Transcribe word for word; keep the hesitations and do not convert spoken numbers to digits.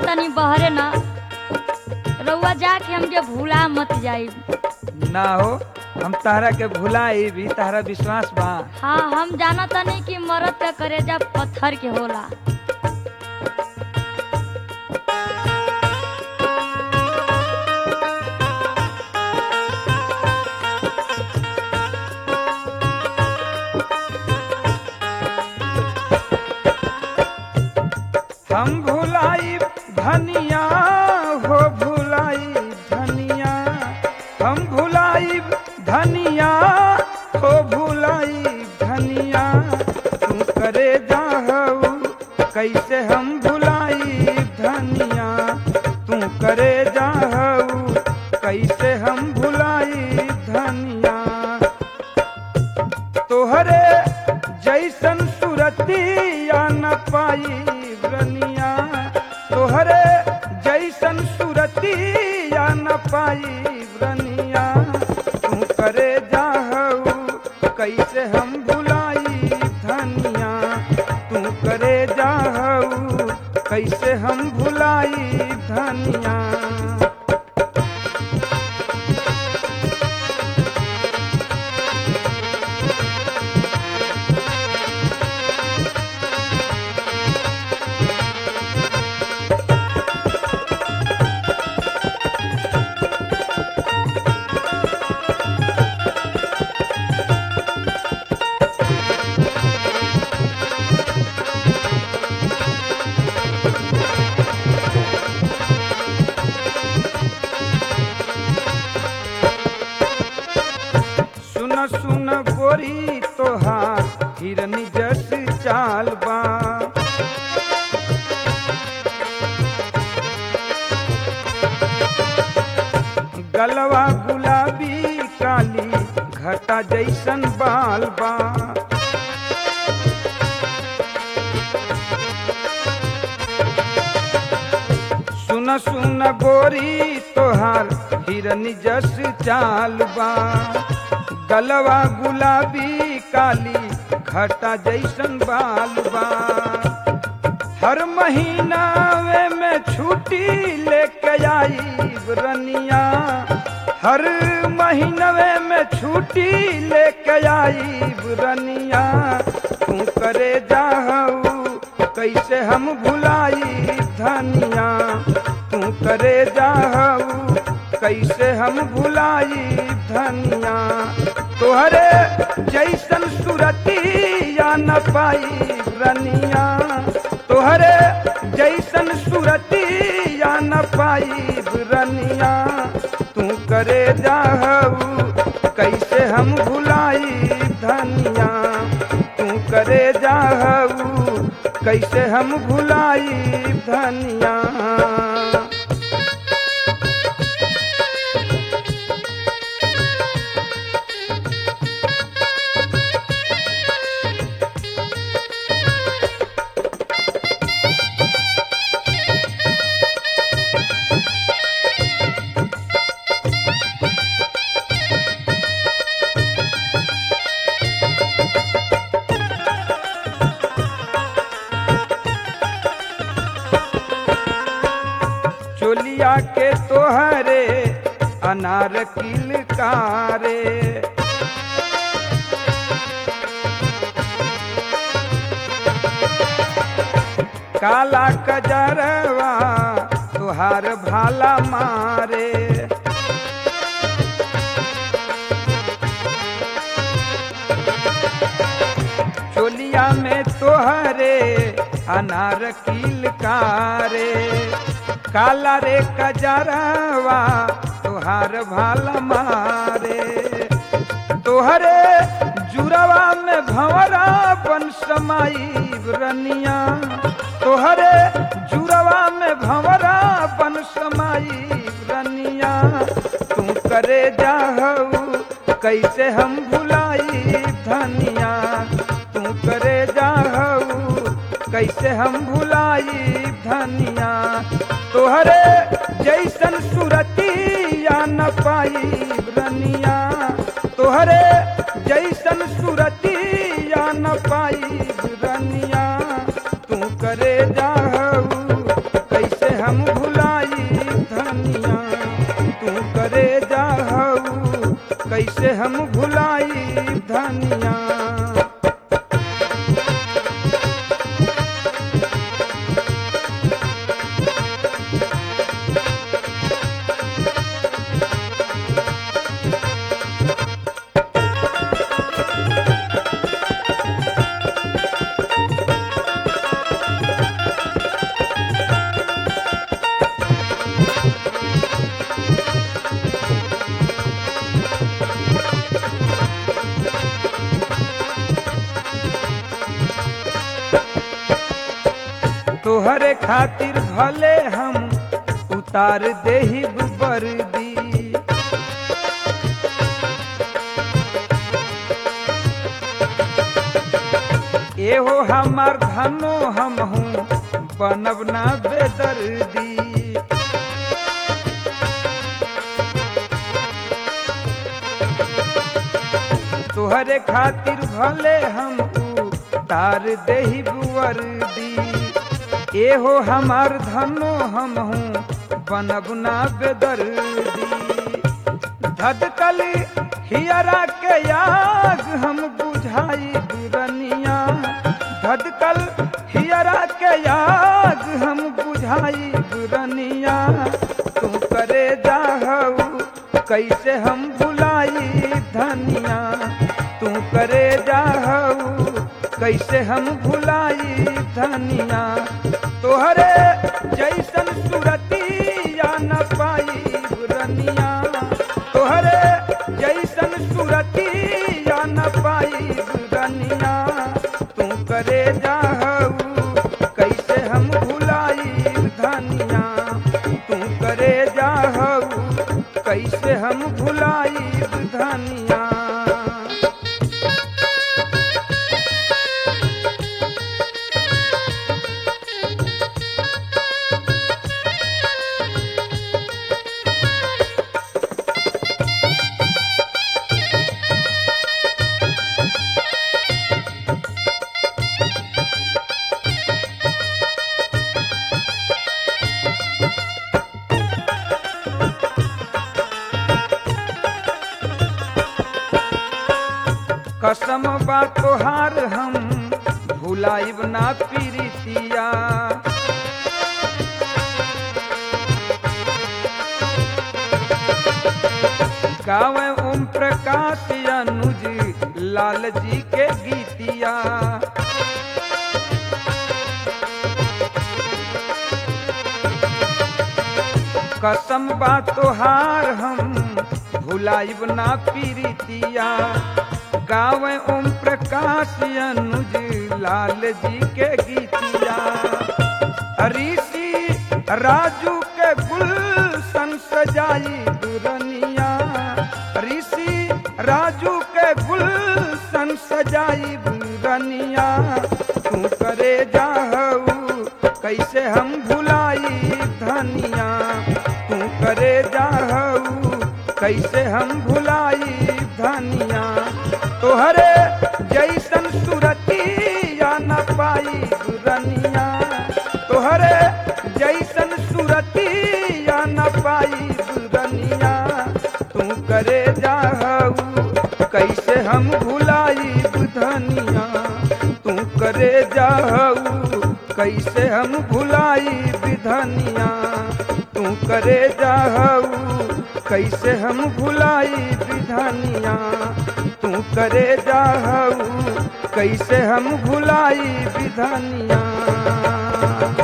तनी बहरे ना, रउआ जाके हमके भूला मत जाई। ना हो, हम तारा के भुलाई भी, तारा विश्वास बा। हाँ हम जाना तनी कि मरद का करेजा पत्थर के होला। हम भुलाई धनिया हो, भुलाई धनिया, हम भुलाई धनिया हो, भुलाई धनिया, तू करे जाहू कैसे हम भुलाई धनिया, तू करे जाहू कैसे हम भुलाई धनिया। तोहरे जैसन सूरतिया न पाई रनिया, तोहरे जैसन सूरतिया न पाई रनिया, तू करे जाहू कैसे हम भुलाई धनिया, तू करे जाहू कैसे हम भुलाई धनिया। सुन सुन गोरी तोहार हिरनी जस चाल बा, गलवा गुलाबी काली घटा जैसन बाल बा। सुन सुन गोरी तोहार हिरनी जस चाल बा, गलवा गुलाबी काली घटा जैसन बाल बा। हर महीना में छुट्टी लेके आई रनिया, हर महीनवे में छुट्टी लेके आई रनिया, तू करे जाहू कैसे हम भुलाई धनिया, तू करे जाहू कैसे हम भुलाई धनिया। तोहरे जैसन सूरतिया न पाई रनिया, तोहरे जैसन सूरतिया न पाई रनिया, तू करे जाहू कैसे हम भुलाई धनिया, तू करे जाहू कैसे हम भुलाई धनिया। चोलिया के तोहरे अनार किलकारे, काला कजरवा तुहार भाला मारे। चोलिया में तोहरे अनार किलकारे, काला रे कजरवा तुहार भाला मारे। तोहरे जुरवा में भंवरा बन समाई रनिया, तोहरे जुरवा में भंवरा बन समाई रनिया, तू करे जाहू कैसे हम भुलाई धनिया, तू करे जाहू कैसे हम भुलाई धनिया। तोहरे जैसन सूरतिया न पाई रनिया, तोहरे जैसन सूरतिया न पाई रनिया, तू करे जाहू कैसे हम तोहरे खातिर भले हम उतार देही वर्दी, एहो हमार धनो हम हूँ बनब ना बेदर्दी। तोहरे खातिर भले हम उतार देही वर्दी, एहो हमार धनो हम हूँ बनब ना बेदर्दी। धधकल हियरा के आग हम बुझाई रनिया, धधकल हियरा के आग हम बुझाई रनिया। तू करे जाहू कैसे हम भुलाई धनिया, तू करे जाहू कैसे हम भुलाई धनिया। तोहरे जैसन सूरतिया न पाई रनिया, तोहरे जैसन सूरतिया न पाई रनिया। तू करे जाहू कैसे हम भुलाई धनिया, तू करे जाहू कैसे हम भुलाई धनिया। कसम बा तोहार हम भुलाइब ना पीरितिया, गावे ओम प्रकाश अनुज लाल जी के गीतिया। कसम बा तोहार हम भुलाइब ना पीरितिया, गावे ओम प्रकाश अनुज लाल जी के गीतिया। ऋषि राजू के गुलशन सजाई दुरनिया, ऋषि राजू के गुलशन सजाई दुरनिया। तू करे जाहू कैसे हम भुलाई धनिया, तू करे जाहू कैसे हम भुलाई धनिया। तोहरे जैसन सूरतिया न पाई रनिया, तोहरे जैसन सूरतिया न पाई रनिया। तू करे जाहू कैसे हम भुलाई धनिया, तू करे जाहू कैसे हम भुलाई धनिया। तू करे जाहू कैसे हम भुलाई धनिया, तू करे जाहू कैसे हम भुलाई धनिया।